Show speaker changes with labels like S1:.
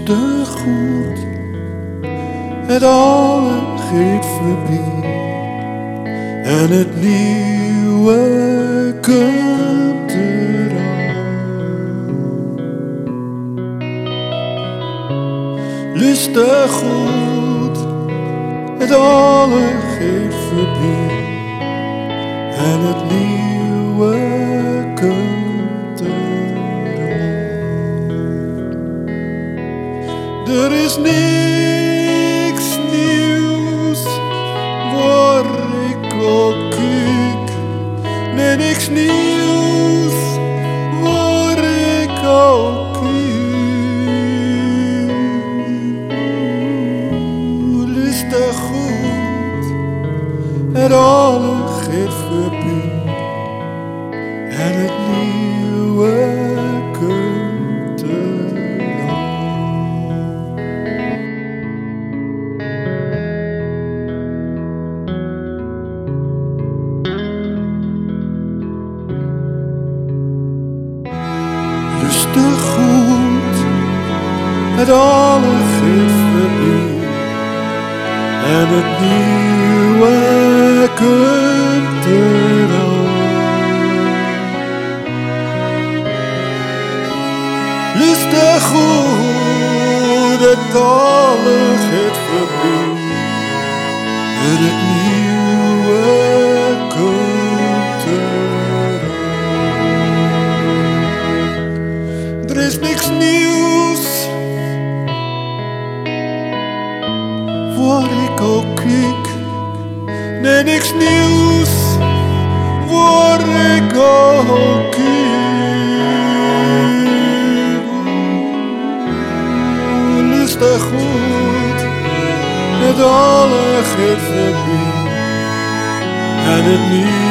S1: Lustig goed, het oude gaat voorbij en het nieuwe komt eraan. Lustig goed, het oude gaat voorbij en het nieuwe komt eraan. Er is niks nieuws waar ik ook kijk, nee, niks nieuws waar ik ook kijk. Lustig goed, het alle gaat voorbij en het nieuwe komt eraan. Lustig goed, het alle gaat voorbij en het nieuwe komt eraan. Lustig goed, het alle gaat voorbij en het nieuwe komt eraan. Er is niks nieuws waar ik ook kijk, nee, niks nieuws waar ik ook kijk. Lustig goed, het alle gaat voorbij en het nieuwe